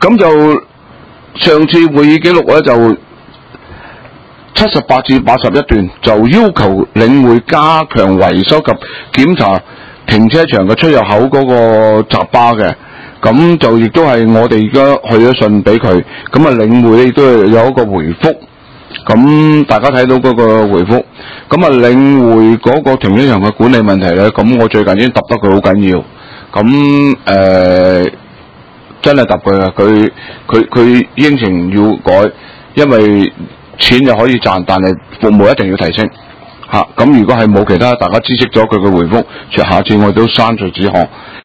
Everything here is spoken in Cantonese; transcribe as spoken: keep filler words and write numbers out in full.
咁就上次會議記錄咧就七十八至八十一段，就要求領匯加強維修及檢查停車場嘅出入口嗰個閘巴嘅。咁就亦都係我哋而家去咗信俾佢，咁啊領匯亦都係有一個回覆。咁大家睇到嗰個回覆，咁啊領匯嗰個停車場嘅管理問題咧，咁我最近已經揼得佢好緊要。咁誒、呃、真係揼佢啊！佢佢佢應承要改，因為錢就可以賺，但係服務一定要提升嚇。咁、啊、如果係冇其他，大家知悉咗佢嘅回覆，下次我都刪除指項。